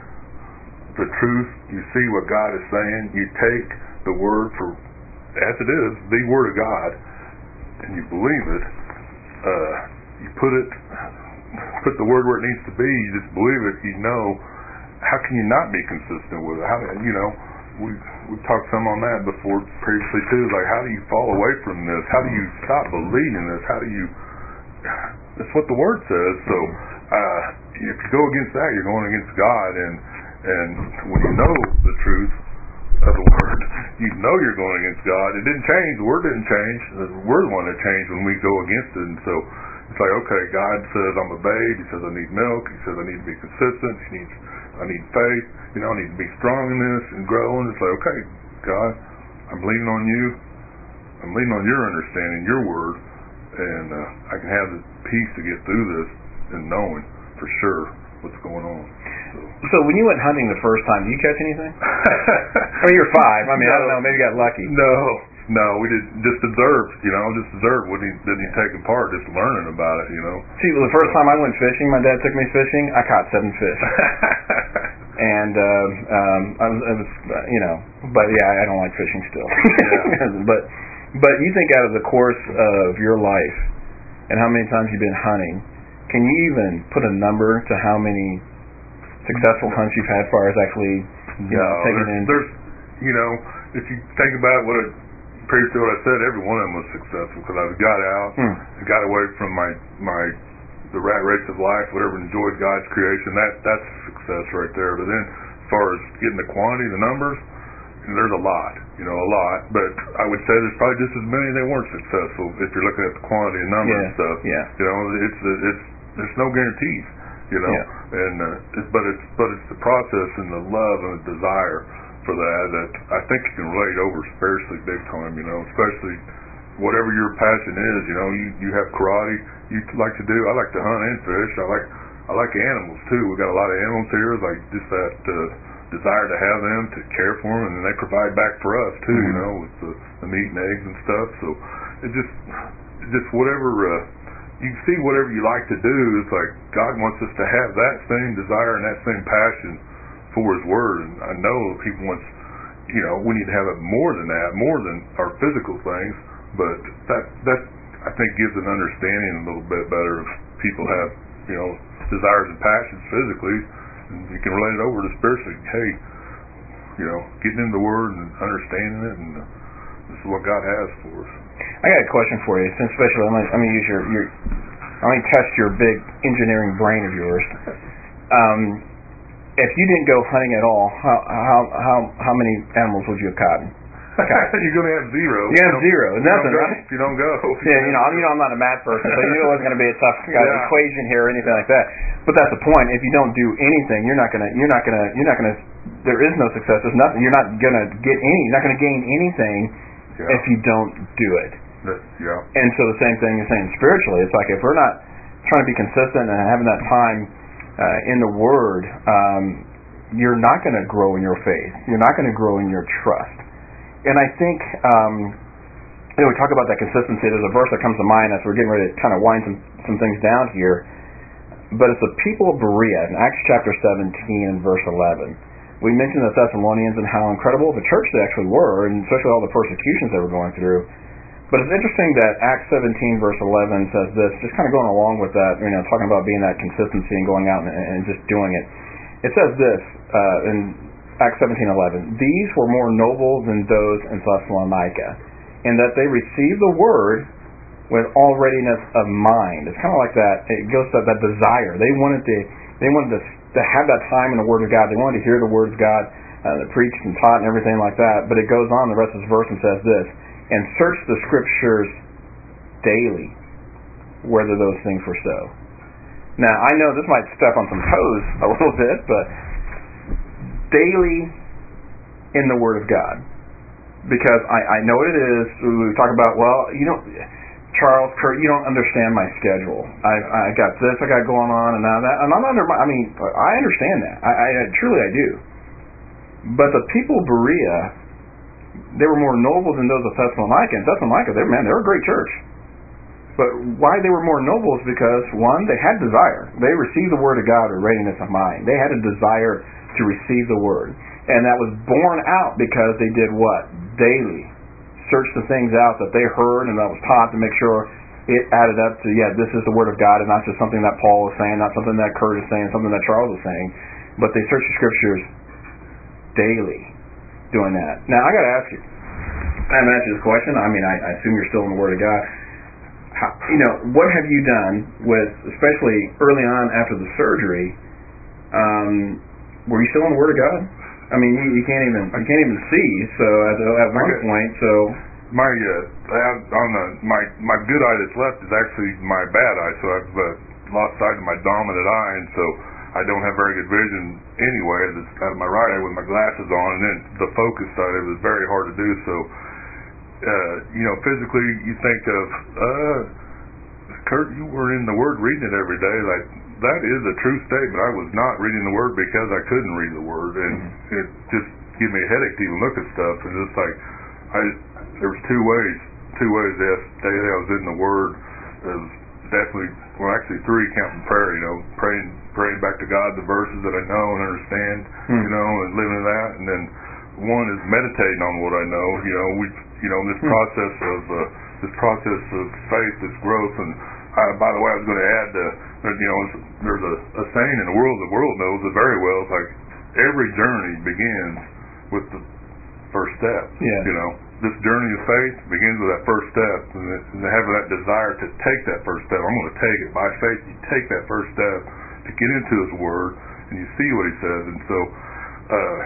B: the truth, you see what God is saying, you take the Word for as it is, the Word of God, and you believe it. Uh, you put it, put the Word where it needs to be. You just believe it. You know. how can you not be consistent with it? How do, you know, we we've talked some on that before previously too. Like, how do you fall away from this? How do you stop believing this? How do you? That's what the Word says. So uh, if you go against that, you're going against God. And and when you know the truth of the Word, you know you're going against God. It didn't change. The Word didn't change. We're the one that changed when we go against it. And so it's like, okay, God says I'm a babe. He says I need milk. He says I need to be consistent. He needs, I need faith. You know, I need to be strong in this and grow. And it's like, okay, God, I'm leaning on you. I'm leaning on your understanding, your Word, and uh, I can have the peace to get through this and knowing for sure what's going on. So,
A: so when you went hunting the first time, did you catch anything? I mean, you're five. I mean, no, I don't know. Maybe you got lucky.
B: No, no, we did just observed. You know, just observed. What he didn't he taking part, just learning about it. You know.
A: See, well, the first time I went fishing, my dad took me fishing. I caught seven fish. And uh, um, I was, I was, uh, you know, but yeah, I don't like fishing still. Yeah. but but you think out of the course of your life and how many times you've been hunting, can you even put a number to how many successful hunts you've had, as far as actually, you
B: no,
A: know, taking
B: there's,
A: in?
B: There's, you know, if you think about what, it, previously what I said, every one of them was successful because I got out,
A: hmm.
B: got away from my my. the rat race of life, whatever, enjoyed God's creation, that that's success right there. But then as far as getting the quantity, the numbers, there's a lot, you know, a lot. But I would say there's probably just as many that weren't successful if you're looking at the quantity and number
A: yeah.
B: and stuff.
A: Yeah.
B: You know, it's it's there's no guarantees, you know.
A: Yeah.
B: And uh, it's, but it's but it's the process and the love and the desire for that that I think you can relate over spiritually big time, you know, especially whatever your passion is, you know, you, you have karate, you like to do, I like to hunt and fish, I like I like animals too, we got a lot of animals here, like just that uh, desire to have them, to care for them, and then they provide back for us too, mm-hmm. you know, with the, the meat and eggs and stuff, so it just, it just whatever, uh, you see whatever you like to do, it's like God wants us to have that same desire and that same passion for His Word, and I know He wants, you know, we need to have it more than that, more than our physical things. But that that I think gives an understanding a little bit better if people have, you know, desires and passions physically, and you can relate it over to spiritually. Hey, you know, getting into the Word and understanding it, and uh, this is what God has for us.
A: I got a question for you, since especially I'm going to use your your I'm going to test your big engineering brain of yours. Um, if you didn't go hunting at all, how how how how many animals would you have caught?
B: Okay. You're going to have zero.
A: You have zero. Nothing,
B: go,
A: right?
B: If you don't go.
A: Yeah, you know, I'm, you know, I'm not a math person, so you knew it wasn't going to be a tough uh,
B: yeah.
A: equation here or anything like that. But that's the point. If you don't do anything, you're not going to, you're not going to, you're not going to. There is no success. There's nothing. You're not going to get any. You're not going to gain anything yeah. if you don't do it.
B: That, yeah.
A: And so the same thing you're saying spiritually. It's like if we're not trying to be consistent and having that time uh, in the Word, um, you're not going to grow in your faith. You're not going to grow in your trust. And I think, um, you know, we talk about that consistency. There's a verse that comes to mind as we're getting ready to kind of wind some, some things down here. But it's the people of Berea in Acts chapter seventeen and verse eleven. We mentioned the Thessalonians and how incredible the church they actually were, and especially all the persecutions they were going through. But it's interesting that Acts seventeen verse eleven says this, just kind of going along with that, you know, talking about being that consistency and going out and, and just doing it. It says this uh, in Acts seventeen eleven, these were more noble than those in Thessalonica, in that they received the Word with all readiness of mind. It's kind of like that. It goes to that desire. They wanted to, they wanted to, to have that time in the Word of God. They wanted to hear the Word of God uh, preached and taught and everything like that. But it goes on the rest of this verse and says this, and search the Scriptures daily, whether those things were so. Now, I know this might step on some toes a little bit, but daily in the Word of God, because I, I know what it is. We talk about, well, you know, Charles, Kurt, you don't understand my schedule. I I got this, I got going on, and now that, and I'm under. My, I mean, I understand that. I, I truly I do. But the people of Berea, they were more noble than those of Thessalonica. And Thessalonica, they man, they're a great church. But why they were more noble is because, one, they had desire. They received the Word of God with readiness of mind. They had a desire to receive the Word. And that was borne out because they did what? Daily. Search the things out that they heard and that was taught to make sure it added up to, yeah, this is the Word of God and not just something that Paul was saying, not something that Kurt is saying, something that Charles is saying. but they search the scriptures daily doing that. Now, I got to ask you, I haven't asked you this question. I mean, I, I assume you're still in the Word of God. How, you know, what have you done with, especially early on after the surgery, um, were you still in the Word of God? I mean, you, you can't even you can't even see. So at, at one
B: okay.
A: point, so
B: my uh, on the my my good eye that's left is actually my bad eye. So I've uh, lost sight of my dominant eye, and so I don't have very good vision anyway. That's out of my right eye with my glasses on, and then the focus side of it is very hard to do. So, uh, you know, physically, you think of, uh, Kurt, you were in the Word reading it every day. Like, that is a true statement. I was not reading the Word because I couldn't read the Word, and mm-hmm. it just gave me a headache to even look at stuff. And just like, I, there was two ways, two ways that daily I was in the Word. It was definitely, well, actually three, counting prayer. You know, praying, praying back to God the verses that I know and understand. Mm-hmm. You know, and living in that. And then one is meditating on what I know. You know, we, you know, this mm-hmm. process of uh, this process of faith, this growth, and. Uh, by the way, I was going to add, uh, that, you know, there's a, a saying in the world, the world knows it very well. It's like every journey begins with the first step.
A: Yeah.
B: You know, this journey of faith begins with that first step, and, it, and having that desire to take that first step. I'm going to take it by faith. You take that first step to get into His Word, and you see what He says. And so, uh,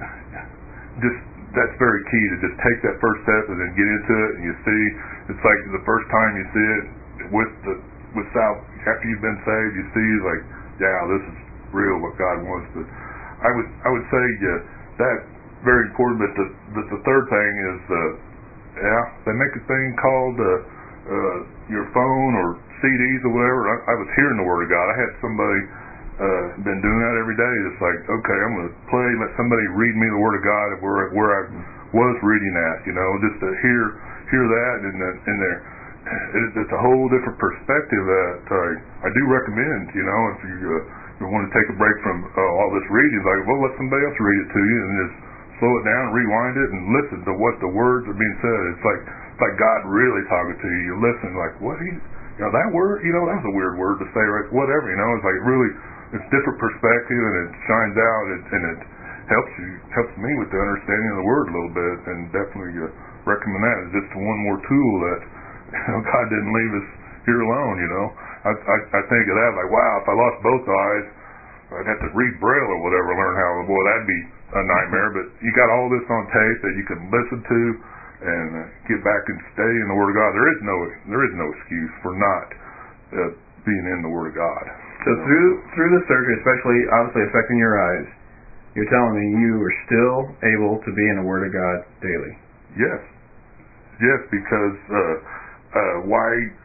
B: just that's very key to just take that first step and then get into it, and you see. It's like the first time you see it. With the with South, after you've been saved, you see like, yeah, this is real. What God wants. But I would I would say uh, that very important. But the but the third thing is, uh, yeah, they make a thing called uh, uh, your phone or C Ds or whatever. I, I was hearing the Word of God. I had somebody uh, been doing that every day. It's like, okay, I'm going to play. Let somebody read me the Word of God of where where I was reading at. You know, just to hear hear that and in there. It's a whole different perspective that uh, I do recommend. You know, if you, uh, you want to take a break from uh, all this reading, like, well, let somebody else read it to you, and just slow it down, rewind it, and listen to what the words are being said. It's like it's like God really talking to you. You listen, like, what he, you know, that word, you know, that was a weird word to say, right? Whatever, you know, it's like really, it's different perspective, and it shines out, and, and it helps you, helps me with the understanding of the word a little bit, and definitely uh, recommend that. It's just one more tool that. You know, God didn't leave us here alone, you know. I, I I think of that, like, wow, if I lost both eyes, I'd have to read Braille or whatever, learn how, boy, that'd be a nightmare. But you got all this on tape that you can listen to and uh, get back and stay in the Word of God. There is no there is no excuse for not uh, being in the Word of God.
A: So through through the surgery, especially obviously affecting your eyes, you're telling me you are still able to be in the Word of God daily?
B: Yes. Yes, because... Uh, Uh, why,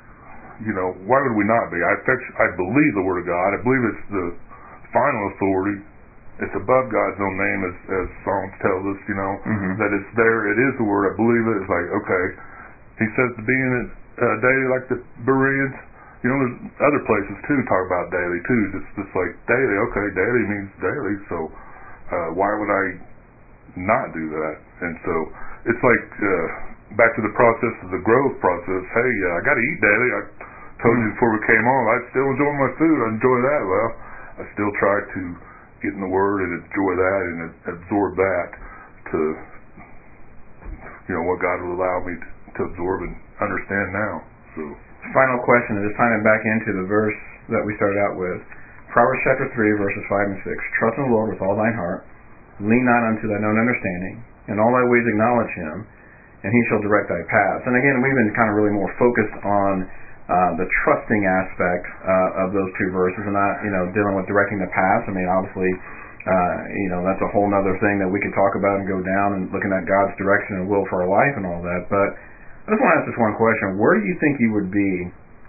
B: you know, why would we not be? I, I believe the Word of God. I believe it's the final authority. It's above God's own name, as, as Psalms tells us, you know, mm-hmm. that it's there. It is the Word. I believe it. It's like, okay, He says to be in it uh, daily like the Bereans. You know, there's other places, too, talk about daily, too. Just, just like daily. Okay, daily means daily, so uh, why would I not do that? And so it's like... Uh, back to the process of the growth process. Hey, uh, I got to eat daily. I told mm-hmm. you before we came on, I still enjoy my food. I enjoy that. Well, I still try to get in the Word and enjoy that and absorb that to, you know, what God will allow me to, to absorb and understand now. So,
A: final question, just tying it back into the verse that we started out with. Proverbs chapter three, verses five and six. Trust in the Lord with all thine heart. Lean not unto thine own understanding. In all thy ways acknowledge Him, and He shall direct thy paths. And again, we've been kind of really more focused on uh, the trusting aspect uh, of those two verses, and not, you know, dealing with directing the paths. I mean, obviously, uh, you know, that's a whole other thing that we could talk about and go down and looking at God's direction and will for our life and all that. But I just want to ask this one question: where do you think you would be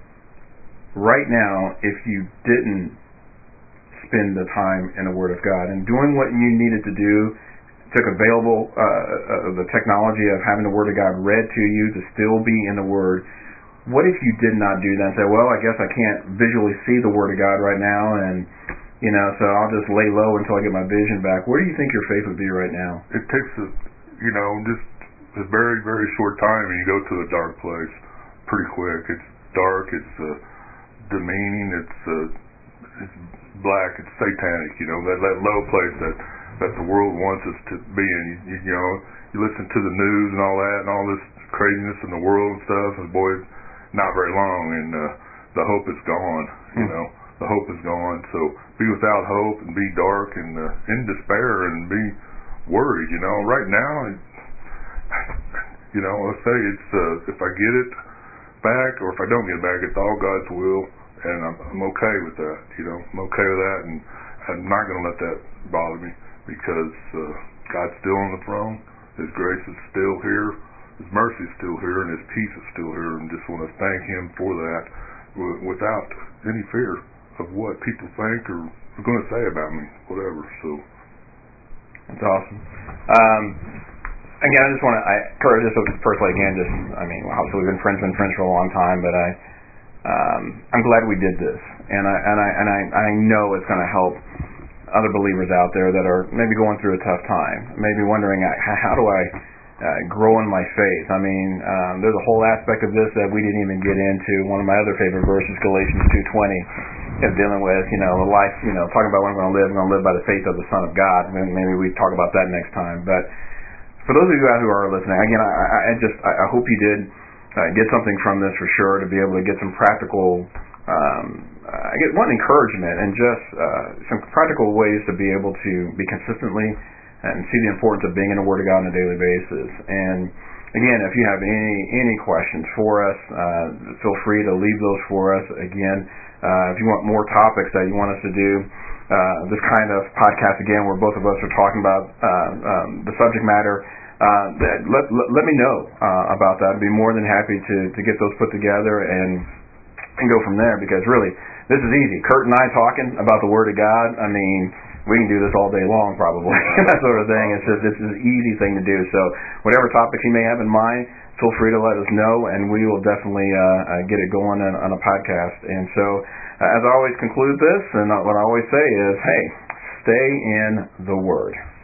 A: right now if you didn't spend the time in the Word of God and doing what you needed to do? Took available uh, uh, the technology of having the Word of God read to you to still be in the Word. What if you did not do that and say, well, I guess I can't visually see the Word of God right now, and, you know, so I'll just lay low until I get my vision back. Where do you think your faith would be right now?
B: It takes, a, you know, just a very, very short time, and you go to a dark place pretty quick. It's dark, it's uh, demeaning, it's, uh, it's black. It's satanic. You know, that that low place that that the world wants us to be in. You, you know, you listen to the news and all that, and all this craziness in the world and stuff, and boy, not very long, and uh, the hope is gone. You know, the hope is gone. So be without hope and be dark and uh, in despair and be worried. You know, right now, you know, let's say it's uh, if I get it back or if I don't get it back, it's all God's will, and I'm, I'm okay with that. You know, I'm okay with that, and I'm not going to let that bother me because uh, God's still on the throne. His grace is still here. His mercy is still here, and His peace is still here. And just want to thank Him for that, w- without any fear of what people think or are going to say about me, whatever. So
A: that's awesome. Um, again, I just want to, I, Kurt, just personally, again, just, I mean, obviously we've been friends, been friends for a long time, but I, um, I'm glad we did this, and I and I and I, I know it's going to help other believers out there that are maybe going through a tough time, maybe wondering how do I uh, grow in my faith. I mean, um, there's a whole aspect of this that we didn't even get into. One of my other favorite verses, Galatians two twenty, is dealing with, you know, the life, you know, talking about when I'm going to live. I'm going to live by the faith of the Son of God. And maybe we talk about that next time. But for those of you who are listening, again, I, I just I hope you did uh, get something from this for sure, to be able to get some practical. Um, I get one encouragement and just uh, some practical ways to be able to be consistently and see the importance of being in the Word of God on a daily basis. And again, if you have any any questions for us, uh, feel free to leave those for us. Again, uh, if you want more topics that you want us to do, uh, this kind of podcast again, where both of us are talking about uh, um, the subject matter, uh, that, let, let let me know uh, about that. I'd be more than happy to to get those put together and. and go from there, because really, this is easy. Kurt and I talking about the Word of God, I mean, we can do this all day long probably, that sort of thing. It's just, it's an easy thing to do. So whatever topics you may have in mind, feel free to let us know, and we will definitely uh, uh, get it going on, on a podcast. And so, uh, as I always conclude this, and what I always say is, hey, stay in the Word.